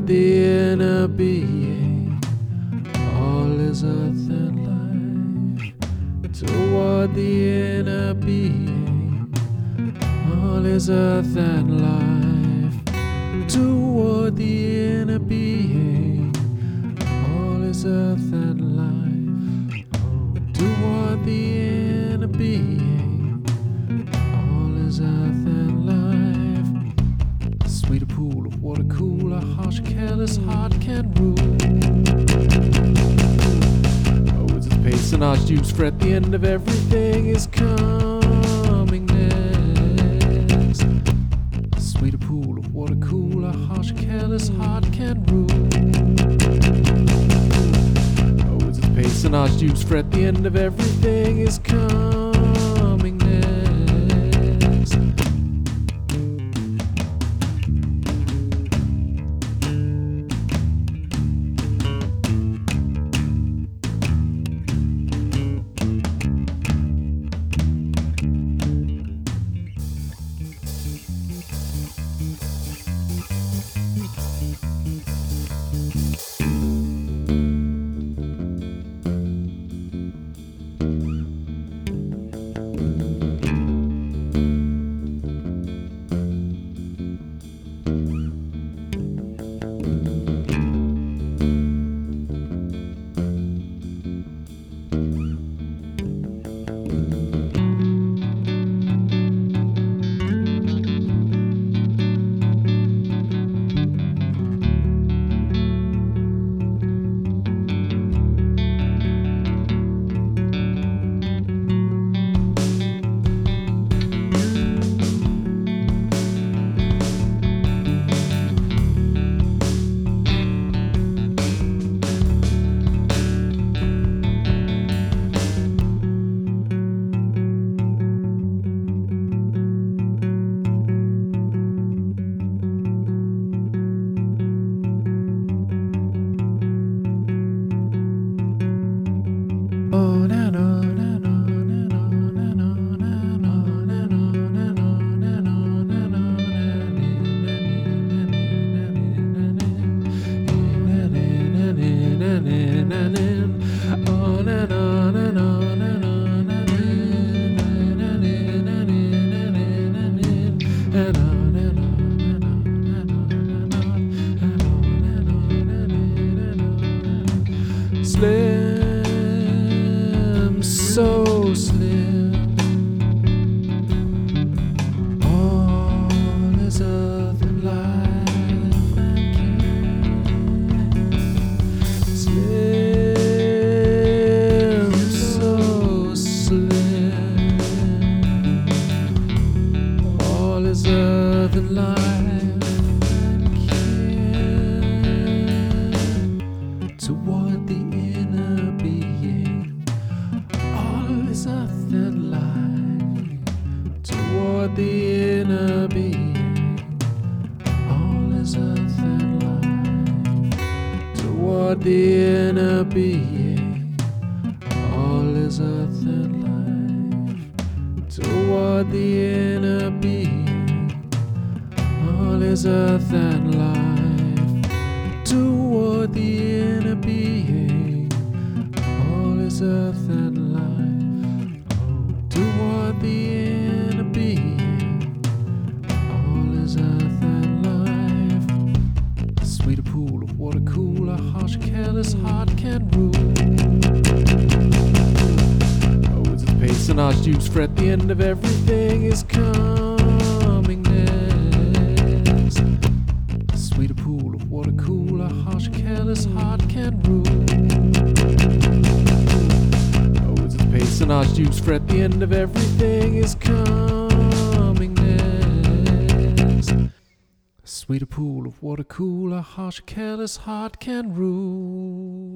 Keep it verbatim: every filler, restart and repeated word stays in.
toward the inner being. All is earth and life. Toward the inner being. All is earth and life. Toward the inner being. All is earth and life. Toward the inner being. All is earth and life. A sweeter pool of water cooler, harsh, careless heart can rule. Oh, it's its pace and archduke's fret, the end of everything is coming next. A sweeter pool of water cooler, harsh, careless heart can rule. Oh, it's its pace and archduke's fret, the end of everything is coming next. Slim, so slim. All is earth and life and kin. Slim, so slim. All is earth and life and kin. Toward the inner being, all is earth and life. Toward the inner being, all is earth and life. Toward the inner being, all is earth and life. Toward the inner being, all is earth and life. Toward the inner being, all is earth and life. Toward the inner being, all is earth and life. A sweeter pool of water cooler, harsh, careless heart can rule. Oh, it's its pace and archduke's fret, the end of everything is coming next. A sweeter pool of water cooler, harsh, careless heart can rule. Oh, it's its pace and archduke's fret, the end of everything is coming next. A sweeter pool of water cooler, harsh, careless heart can rule.